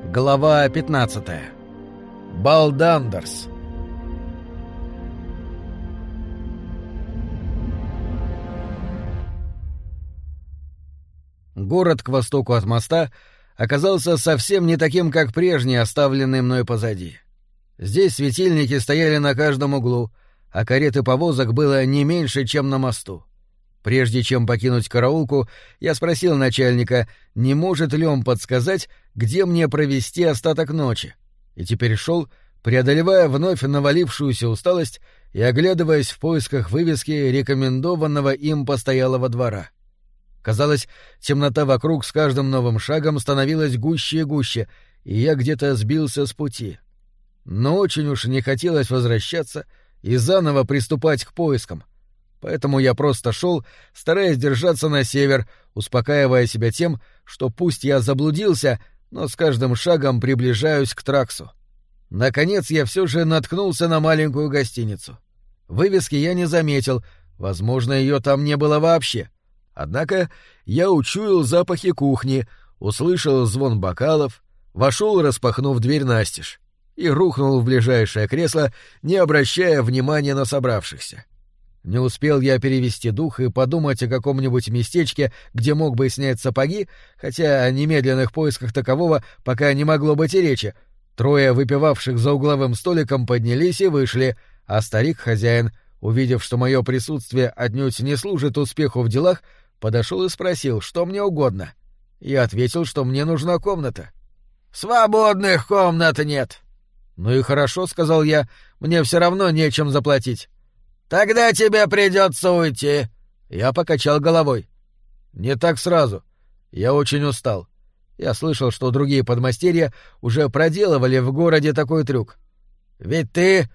Глава 15. Балдандерс. Город к востоку от моста оказался совсем не таким, как прежний, оставленный мной позади. Здесь светильники стояли на каждом углу, а карет и повозок было не меньше, чем на мосту. Прежде чем покинуть караулку, я спросил начальника, не может ли он подсказать, где мне провести остаток ночи, и теперь шел, преодолевая вновь навалившуюся усталость и оглядываясь в поисках вывески рекомендованного им постоялого двора. Казалось, темнота вокруг с каждым новым шагом становилась гуще и гуще, и я где-то сбился с пути. Но очень уж не хотелось возвращаться и заново приступать к поискам. Поэтому я просто шел, стараясь держаться на север, успокаивая себя тем, что пусть я заблудился, но с каждым шагом приближаюсь к Траксу. Наконец я все же наткнулся на маленькую гостиницу. Вывески я не заметил, возможно, ее там не было вообще. Однако я учуял запахи кухни, услышал звон бокалов, вошел, распахнув дверь настежь, и рухнул в ближайшее кресло, не обращая внимания на собравшихся. Не успел я перевести дух и подумать о каком-нибудь местечке, где мог бы снять сапоги, хотя о немедленных поисках такового пока не могло быть и речи. Трое выпивавших за угловым столиком поднялись и вышли, а старик-хозяин, увидев, что мое присутствие отнюдь не служит успеху в делах, подошел и спросил, что мне угодно. Я ответил, что мне нужна комната. «Свободных комнат нет». «Ну и хорошо», — сказал я, — «мне все равно нечем заплатить». «Тогда тебе придется уйти». Я покачал головой. «Не так сразу. Я очень устал. Я слышал, что другие подмастерья уже проделывали в городе такой трюк». «Ведь ты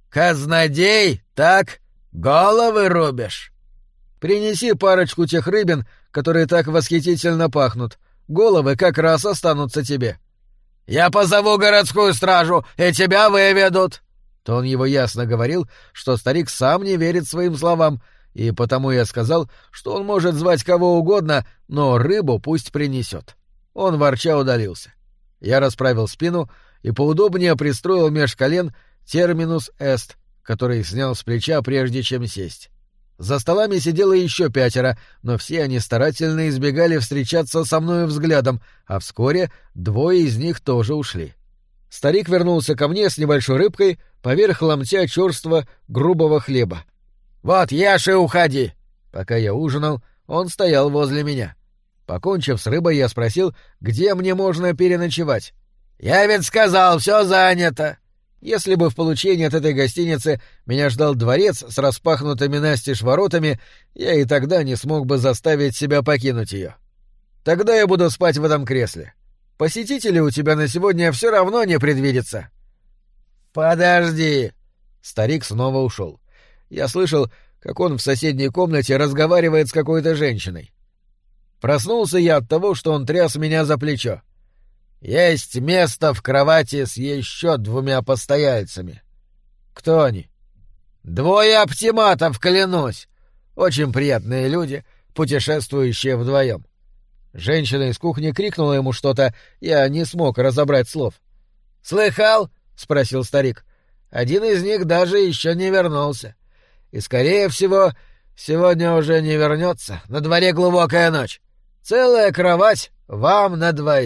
казнодей, так? Головы рубишь?» «Принеси парочку тех рыбин, которые так восхитительно пахнут. Головы как раз останутся тебе». «Я позову городскую стражу, и тебя выведут». Тон его ясно говорил, что старик сам не верит своим словам, и потому я сказал, что он может звать кого угодно, но рыбу пусть принесет. Он ворча удалился. Я расправил спину и поудобнее пристроил меж колен терминус эст, который снял с плеча, прежде чем сесть. За столами сидело еще 5, но все они старательно избегали встречаться со мною взглядом, а вскоре 2 из них тоже ушли. Старик вернулся ко мне с небольшой рыбкой поверх ломтя чёрства грубого хлеба. «Вот ешь и уходи!» Пока я ужинал, он стоял возле меня. Покончив с рыбой, я спросил, где мне можно переночевать. «Я ведь сказал, все занято!» Если бы в получении от этой гостиницы меня ждал дворец с распахнутыми настежь воротами, я и тогда не смог бы заставить себя покинуть ее. Тогда я буду спать в этом кресле. Посетителей у тебя на сегодня все равно не предвидится». «Подожди!» Старик снова ушел. Я слышал, как он в соседней комнате разговаривает с какой-то женщиной. Проснулся я от того, что он тряс меня за плечо. «Есть место в кровати с еще 2 постояльцами». «Кто они?» «2 оптиматов, клянусь. Очень приятные люди, путешествующие вдвоем». Женщина из кухни крикнула ему что-то, я не смог разобрать слов. «Слыхал?» — спросил старик. «Один из них даже еще не вернулся. И, скорее всего, сегодня уже не вернется. На дворе глубокая ночь. Целая кровать вам на 2.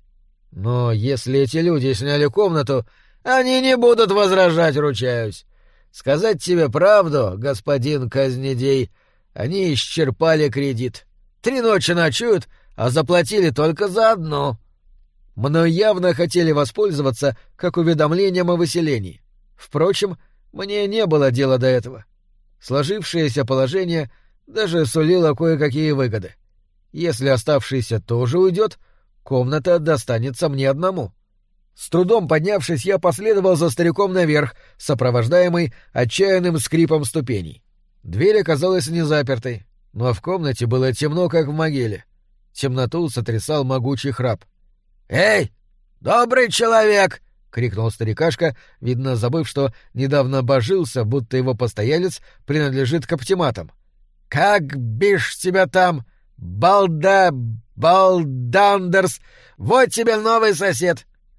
Но если эти люди сняли комнату, они не будут возражать, ручаюсь. Сказать тебе правду, господин Казнедей, они исчерпали кредит. 3 ночи ночуют, а заплатили только за 1. Мной явно хотели воспользоваться как уведомлением о выселении. Впрочем, мне не было дела до этого. Сложившееся положение даже сулило кое-какие выгоды. Если оставшийся тоже уйдет, комната достанется мне одному. С трудом поднявшись, я последовал за стариком наверх, сопровождаемый отчаянным скрипом ступеней. Дверь оказалась незапертой, но в комнате было темно, как в могиле. Темноту сотрясал могучий храп. «Эй, добрый человек!» — крикнул старикашка, видно, забыв, что недавно божился, будто его постоялец принадлежит к оптиматам. «Как бишь тебя там, Балдандерс! Вот тебе новый сосед!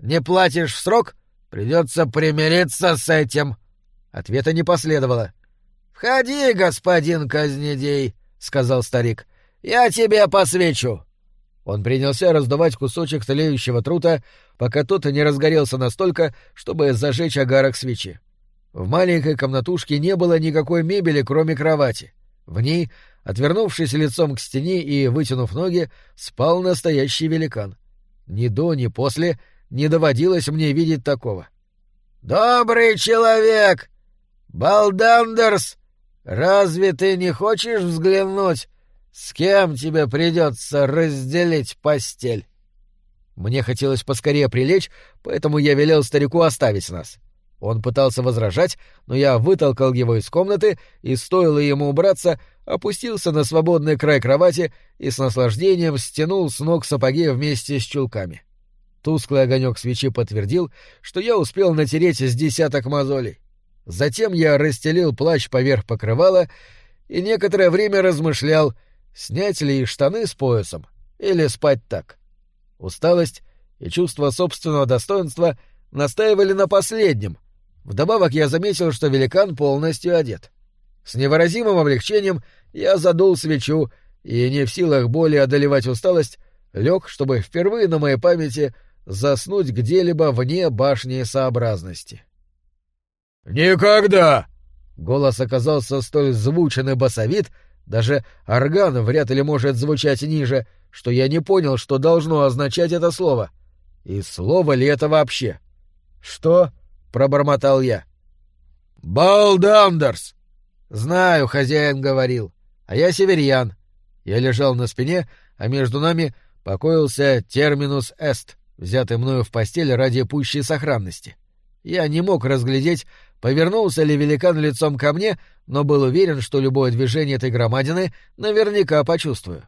Не платишь в срок? Придется примириться с этим». Ответа не последовало. «Входи, господин Казнедей», — сказал старик. «Я тебе посвечу». Он принялся раздувать кусочек тлеющего трута, пока тот не разгорелся настолько, чтобы зажечь огарок свечи. В маленькой комнатушке не было никакой мебели, кроме кровати. В ней, отвернувшись лицом к стене и вытянув ноги, спал настоящий великан. Ни до, ни после не доводилось мне видеть такого. «Добрый человек! Балдандерс! Разве ты не хочешь взглянуть, с кем тебе придется разделить постель?» Мне хотелось поскорее прилечь, поэтому я велел старику оставить нас. Он пытался возражать, но я вытолкал его из комнаты, и, стоило ему убраться, опустился на свободный край кровати и с наслаждением стянул с ног сапоги вместе с чулками. Тусклый огонек свечи подтвердил, что я успел натереть с десяток мозолей. Затем я расстелил плащ поверх покрывала и некоторое время размышлял, снять ли штаны с поясом или спать так. Усталость и чувство собственного достоинства настаивали на последнем. Вдобавок я заметил, что великан полностью одет. С невыразимым облегчением я задул свечу и, не в силах более одолевать усталость, лег, чтобы впервые на моей памяти заснуть где-либо вне башни сообразности. «Никогда!» Голос оказался столь звучен и басовит, даже орган вряд ли может звучать ниже, что я не понял, что должно означать это слово. И слово ли это вообще? «Что?» — пробормотал я. «Балдандерс!» «Знаю, хозяин говорил. А я северьян». Я лежал на спине, а между нами покоился терминус эст, взятый мною в постель ради пущей сохранности. Я не мог разглядеть, повернулся ли великан лицом ко мне, но был уверен, что любое движение этой громадины наверняка почувствую.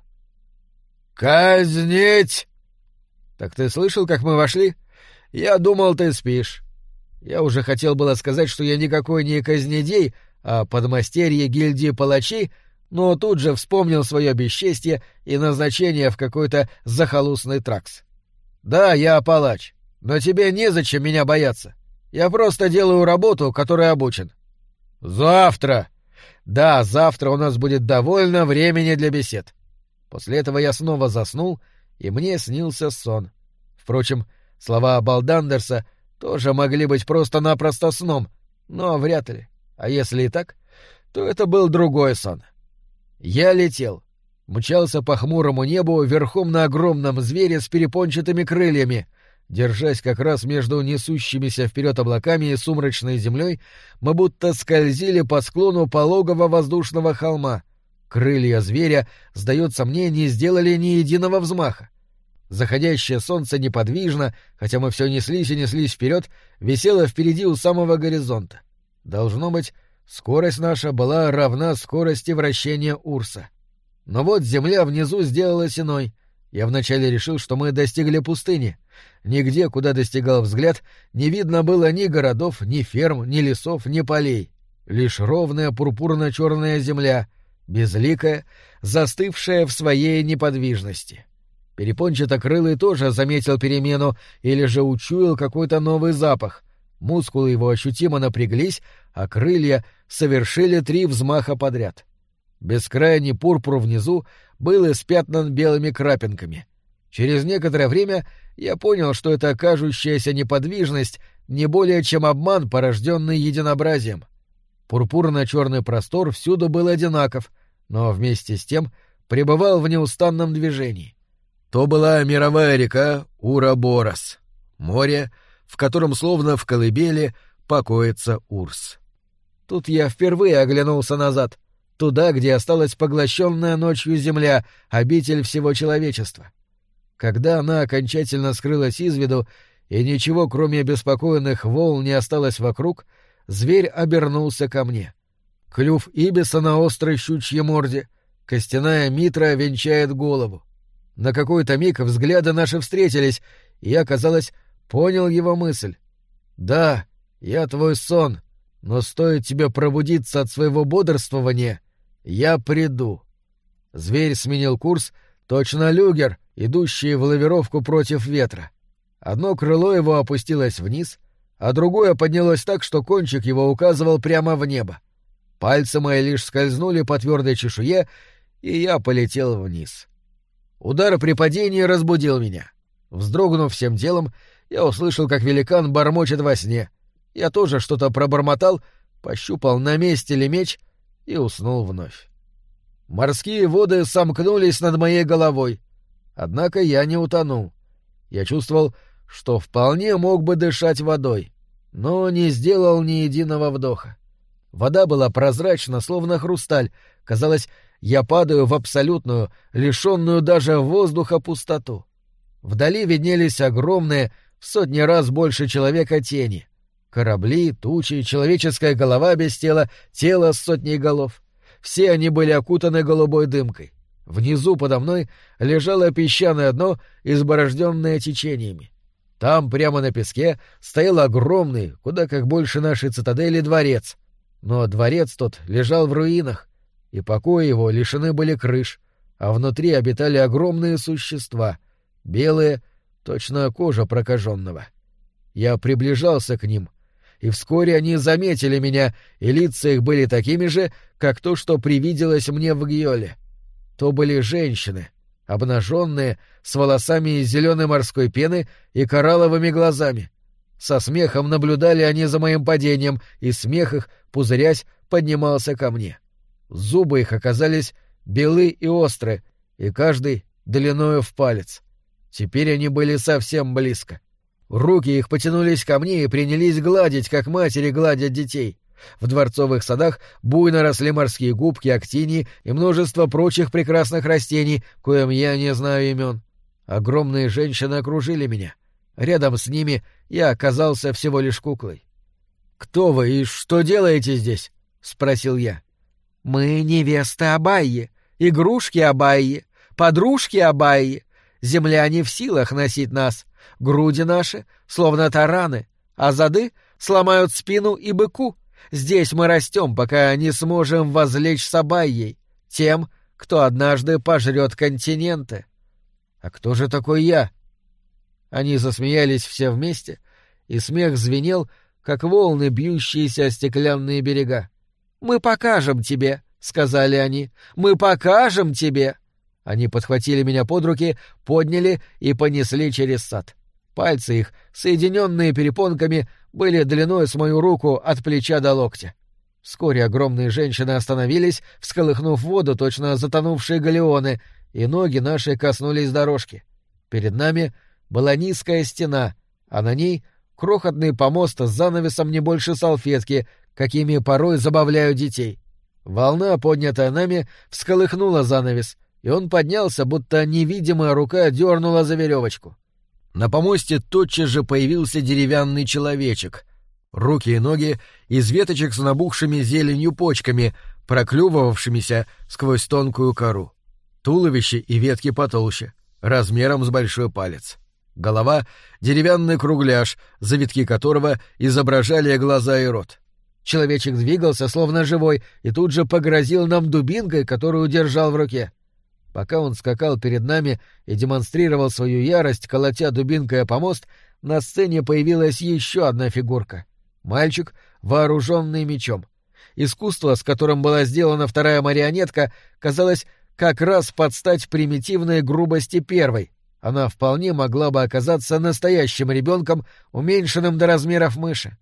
«Казнить!» «Так ты слышал, как мы вошли? Я думал, ты спишь». Я уже хотел было сказать, что я никакой не казнедей, а подмастерье гильдии палачей, но тут же вспомнил свое бесчестье и назначение в какой-то захолустный тракс. «Да, я палач, но тебе незачем меня бояться. Я просто делаю работу, которой обучен». «Завтра!» «Да, завтра у нас будет довольно времени для бесед». После этого я снова заснул, и мне снился сон. Впрочем, слова Балдандерса тоже могли быть просто-напросто сном, но вряд ли. А если и так, то это был другой сон. Я летел, мчался по хмурому небу верхом на огромном звере с перепончатыми крыльями. Держась как раз между несущимися вперед облаками и сумрачной землей, мы будто скользили по склону пологого воздушного холма. Крылья зверя, сдается мне, не сделали ни единого взмаха. Заходящее солнце неподвижно, хотя мы все неслись и неслись вперед, висело впереди у самого горизонта. Должно быть, скорость наша была равна скорости вращения Урса. Но вот земля внизу сделалась иной. Я вначале решил, что мы достигли пустыни. Нигде, куда достигал взгляд, не видно было ни городов, ни ферм, ни лесов, ни полей. Лишь ровная пурпурно-черная земля, безликая, застывшая в своей неподвижности. Перепончатокрылый тоже заметил перемену или же учуял какой-то новый запах. Мускулы его ощутимо напряглись, а крылья совершили 3 взмаха подряд. Бескрайний пурпур внизу был испятнан белыми крапинками. Через некоторое время я понял, что эта кажущаяся неподвижность не более чем обман, порожденный единообразием. Пурпурно-черный простор всюду был одинаков, но вместе с тем пребывал в неустанном движении. То была мировая река Ураборос, море, в котором словно в колыбели покоится Урс. Тут я впервые оглянулся назад, туда, где осталась поглощенная ночью земля, обитель всего человечества. Когда она окончательно скрылась из виду, и ничего, кроме беспокойных волн, не осталось вокруг, зверь обернулся ко мне. Клюв ибиса на острой щучьей морде, костяная митра венчает голову. На какой-то миг взгляды наши встретились, и я, казалось, понял его мысль. «Да, я твой сон, но стоит тебе пробудиться от своего бодрствования, я приду». Зверь сменил курс, точно люгер, идущий в лавировку против ветра. Одно крыло его опустилось вниз, а другое поднялось так, что кончик его указывал прямо в небо. Пальцы мои лишь скользнули по твердой чешуе, и я полетел вниз. Удар при падении разбудил меня. Вздрогнув всем телом, я услышал, как великан бормочет во сне. Я тоже что-то пробормотал, пощупал, на месте ли меч, и уснул вновь. Морские воды сомкнулись над моей головой. Однако я не утонул. Я чувствовал, что вполне мог бы дышать водой, но не сделал ни единого вдоха. Вода была прозрачна, словно хрусталь. Казалось, я падаю в абсолютную, лишенную даже воздуха пустоту. Вдали виднелись огромные, в сотни раз больше человека тени. Корабли, тучи, человеческая голова без тела, тело с сотней голов. Все они были окутаны голубой дымкой. Внизу подо мной лежало песчаное дно, изборожденное течениями. Там, прямо на песке, стоял огромный, куда как больше нашей цитадели, дворец. Но дворец тот лежал в руинах, и покои его лишены были крыш, а внутри обитали огромные существа, белые, точно кожа прокаженного. Я приближался к ним, и вскоре они заметили меня, и лица их были такими же, как то, что привиделось мне в Гьоле. То были женщины, обнаженные, с волосами из зеленой морской пены и коралловыми глазами. Со смехом наблюдали они за моим падением, и смех их, пузырясь, поднимался ко мне. Зубы их оказались белы и острые, и каждый длиною в палец. Теперь они были совсем близко. Руки их потянулись ко мне и принялись гладить, как матери гладят детей. В дворцовых садах буйно росли морские губки, актинии и множество прочих прекрасных растений, коим я не знаю имен. Огромные женщины окружили меня. Рядом с ними я оказался всего лишь куклой. «Кто вы и что делаете здесь?» — спросил я. «Мы невесты Абайи, игрушки Абайи, подружки Абайи. Земля не в силах носить нас. Груди наши, словно тараны, а зады сломают спину и быку. Здесь мы растем, пока не сможем возлечь с Абайей, тем, кто однажды пожрет континенты». «А кто же такой я?» Они засмеялись все вместе, и смех звенел, как волны, бьющиеся о стеклянные берега. «Мы покажем тебе», — сказали они, — «мы покажем тебе». Они подхватили меня под руки, подняли и понесли через сад. Пальцы их, соединенные перепонками, были длиной с мою руку от плеча до локтя. Вскоре огромные женщины остановились, всколыхнув воду, точно затонувшие галеоны, и ноги наши коснулись дорожки. Перед нами была низкая стена, а на ней крохотный помост с занавесом не больше салфетки, какими порой забавляют детей. Волна, поднятая нами, всколыхнула занавес, и он поднялся, будто невидимая рука дернула за веревочку. На помосте тотчас же появился деревянный человечек. Руки и ноги из веточек с набухшими зеленью почками, проклювывавшимися сквозь тонкую кору. Туловище и ветки потолще, размером с большой палец. Голова — деревянный кругляш, завитки которого изображали глаза и рот. Человечек двигался, словно живой, и тут же погрозил нам дубинкой, которую держал в руке. Пока он скакал перед нами и демонстрировал свою ярость, колотя дубинкой о помост, на сцене появилась еще одна фигурка. Мальчик, вооруженный мечом. Искусство, с которым была сделана вторая марионетка, казалось как раз под стать примитивной грубости первой. Она вполне могла бы оказаться настоящим ребенком, уменьшенным до размеров мыши.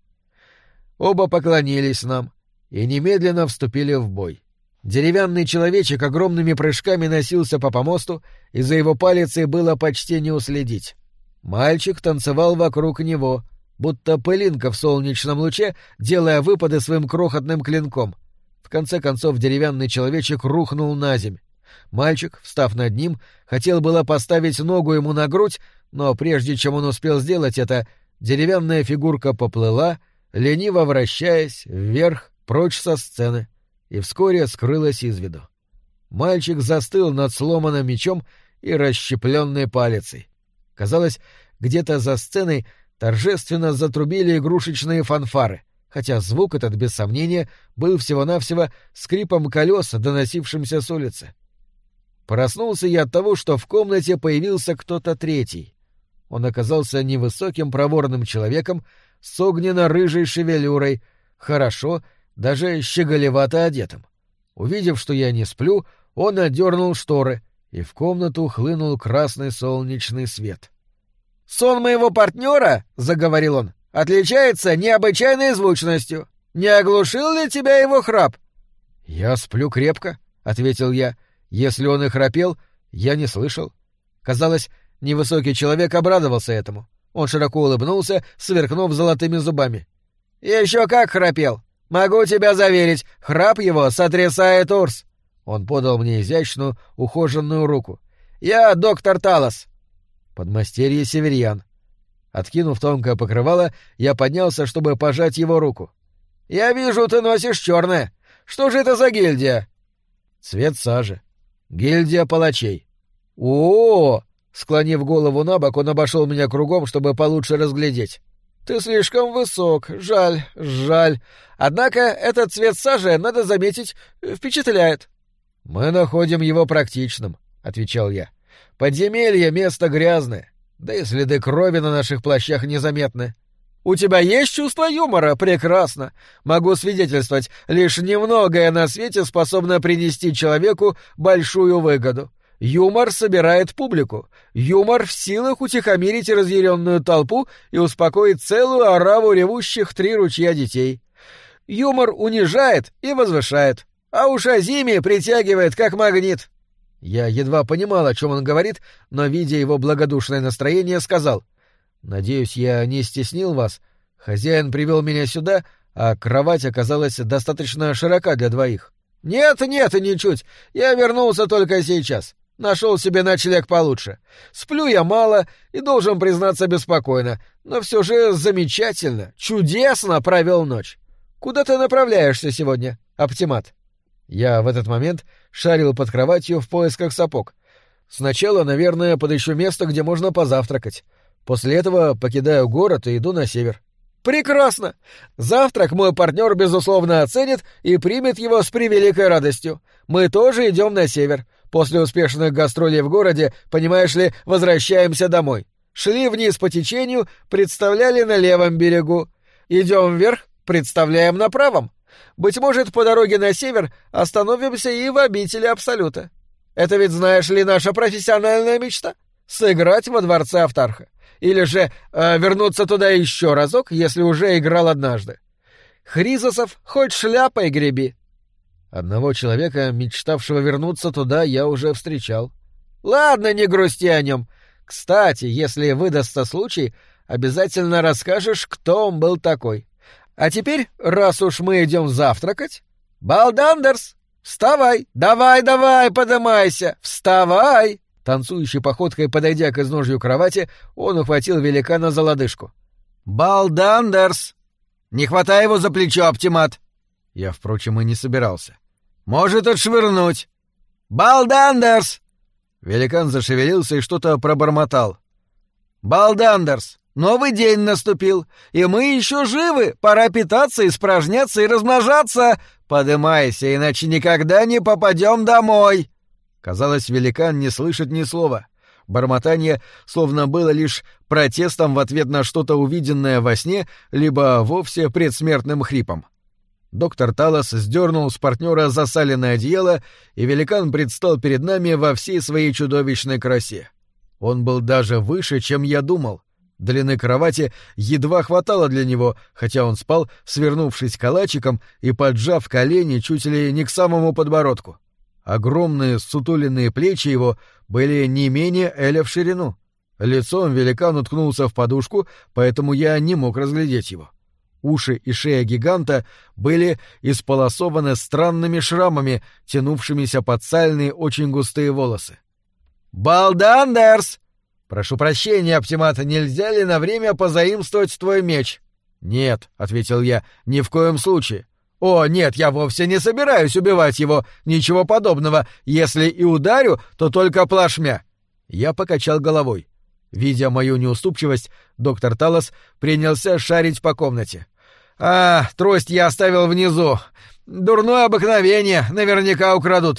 Оба поклонились нам и немедленно вступили в бой. Деревянный человечек огромными прыжками носился по помосту, и за его палицей было почти не уследить. Мальчик танцевал вокруг него, будто пылинка в солнечном луче, делая выпады своим крохотным клинком. В конце концов деревянный человечек рухнул на земь. Мальчик, встав над ним, хотел было поставить ногу ему на грудь, но прежде чем он успел сделать это, деревянная фигурка поплыла, лениво вращаясь вверх, прочь со сцены, и вскоре скрылась из виду. Мальчик застыл над сломанным мечом и расщепленной палицей. Казалось, где-то за сценой торжественно затрубили игрушечные фанфары, хотя звук этот, без сомнения, был всего-навсего скрипом колес, доносившимся с улицы. Проснулся я от того, что в комнате появился кто-то третий. Он оказался невысоким проворным человеком с огненно-рыжей шевелюрой, хорошо, даже щеголевато одетым. Увидев, что я не сплю, он отдернул шторы, и в комнату хлынул красный солнечный свет. «Сон моего партнера, — заговорил он, — отличается необычайной звучностью. Не оглушил ли тебя его храп?» «Я сплю крепко», — ответил я. «Если он и храпел, я не слышал». Казалось, невысокий человек обрадовался этому. Он широко улыбнулся, сверкнув золотыми зубами. «Еще как храпел! Могу тебя заверить, храп его сотрясает Урс!» Он подал мне изящную, ухоженную руку. «Я доктор Талос!» Подмастерье Северьян. Откинув тонкое покрывало, я поднялся, чтобы пожать его руку. «Я вижу, ты носишь черное. Что же это за гильдия?» «Цвет сажи. Гильдия палачей». «О-о-о!» Склонив голову набок, он обошел меня кругом, чтобы получше разглядеть. «Ты слишком высок. Жаль, жаль. Однако этот цвет сажи, надо заметить, впечатляет». «Мы находим его практичным», — отвечал я. «Подземелье — место грязное, да и следы крови на наших плащах незаметны». «У тебя есть чувство юмора? Прекрасно. Могу свидетельствовать, лишь немногое на свете способно принести человеку большую выгоду. Юмор собирает публику. Юмор в силах утихомирить разъяренную толпу и успокоить целую ораву ревущих 3 ручья детей. Юмор унижает и возвышает, а уж Азими притягивает как магнит». Я едва понимал, о чем он говорит, но, видя его благодушное настроение, сказал: «Надеюсь, я не стеснил вас. Хозяин привел меня сюда, а кровать оказалась достаточно широка для 2. «Нет, ничуть. Я вернулся только сейчас. Нашел себе ночлег получше. Сплю я мало и, должен признаться, беспокойно, но все же замечательно, чудесно провел ночь. Куда ты направляешься сегодня, Оптимат?» Я в этот момент шарил под кроватью в поисках сапог. Сначала, наверное, подыщу место, где можно позавтракать. После этого покидаю город и иду на север. «Прекрасно! Завтрак мой партнер, безусловно, оценит и примет его с превеликой радостью. Мы тоже идем на север. После успешных гастролей в городе, понимаешь ли, возвращаемся домой. Шли вниз по течению, представляли на левом берегу. Идем вверх, представляем на правом. Быть может, по дороге на север остановимся и в обители Абсолюта. Это ведь, знаешь ли, наша профессиональная мечта — сыграть во дворце Автарха. Или же вернуться туда еще разок, если уже играл однажды. Хризосов, хоть шляпой греби». Одного человека, мечтавшего вернуться туда, я уже встречал. «Ладно, не грусти о нем. Кстати, если выдастся случай, обязательно расскажешь, кто он был такой. А теперь, раз уж мы идем завтракать... Балдандерс, вставай! Давай, подымайся! Вставай!» Танцующей походкой, подойдя к изножью кровати, он ухватил великана за лодыжку. «Балдандерс! Не хватай его за плечо, Оптимат!» Я, впрочем, и не собирался. «Может отшвырнуть!» «Балдандерс!» Великан зашевелился и что-то пробормотал. «Балдандерс! Новый день наступил, и мы еще живы! Пора питаться, испражняться и размножаться! Подымайся, иначе никогда не попадем домой!» Казалось, великан не слышит ни слова. Бормотание словно было лишь протестом в ответ на что-то увиденное во сне, либо вовсе предсмертным хрипом. Доктор Талос сдернул с партнера засаленное одеяло, и великан предстал перед нами во всей своей чудовищной красе. Он был даже выше, чем я думал. Длины кровати едва хватало для него, хотя он спал, свернувшись калачиком и поджав колени чуть ли не к самому подбородку. Огромные сутуленные плечи его были не менее эля в ширину. Лицом великан уткнулся в подушку, поэтому я не мог разглядеть его. Уши и шея гиганта были исполосованы странными шрамами, тянувшимися под сальные очень густые волосы. «Балдандерс! Прошу прощения, Оптимат, нельзя ли на время позаимствовать твой меч?» «Нет», — ответил я, — «ни в коем случае». «О, нет, я вовсе не собираюсь убивать его, ничего подобного. Если и ударю, то только плашмя». Я покачал головой. Видя мою неуступчивость, доктор Талос принялся шарить по комнате. «Трость я оставил внизу. Дурное обыкновение, наверняка украдут.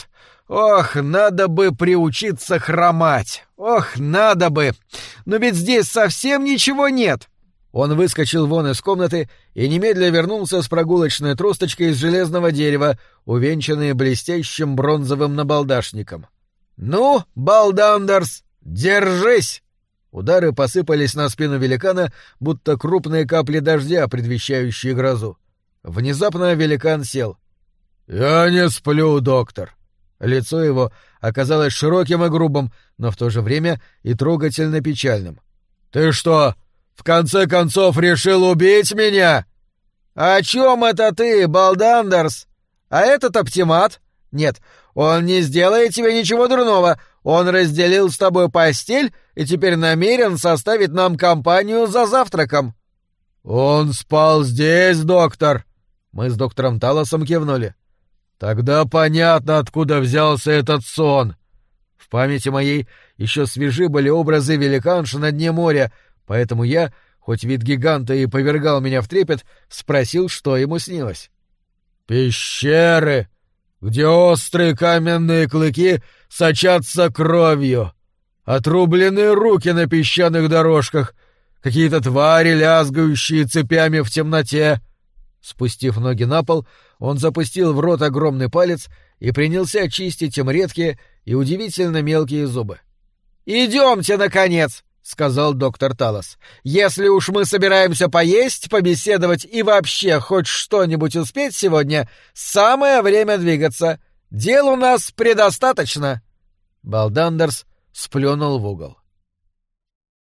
Ох, надо бы приучиться хромать. Ох, надо бы. Но ведь здесь совсем ничего нет. Он выскочил вон из комнаты и немедля вернулся с прогулочной тросточкой из железного дерева, увенчанной блестящим бронзовым набалдашником. «Ну, Балдандерс, держись!» Удары посыпались на спину великана, будто крупные капли дождя, предвещающие грозу. Внезапно великан сел. «Я не сплю, доктор». Лицо его оказалось широким и грубым, но в то же время и трогательно печальным. «Ты что, в конце концов решил убить меня?» «О чем это ты, Балдандерс? А этот оптимат? Нет, он не сделает тебе ничего дурного. Он разделил с тобой постель и теперь намерен составить нам компанию за завтраком». «Он спал здесь, доктор!» Мы с доктором Талосом кивнули. «Тогда понятно, откуда взялся этот сон». В памяти моей еще свежи были образы великанши на дне моря, поэтому я, хоть вид гиганта и повергал меня в трепет, спросил, что ему снилось. «Пещеры, где острые каменные клыки сочатся кровью, отрубленные руки на песчаных дорожках, какие-то твари, лязгающие цепями в темноте». Спустив ноги на пол, он запустил в рот огромный палец и принялся чистить им редкие и удивительно мелкие зубы. «Идемте, наконец!» — сказал доктор Талос. «Если уж мы собираемся поесть, побеседовать и вообще хоть что-нибудь успеть сегодня, самое время двигаться. Дел у нас предостаточно». Балдандерс сплюнул в угол.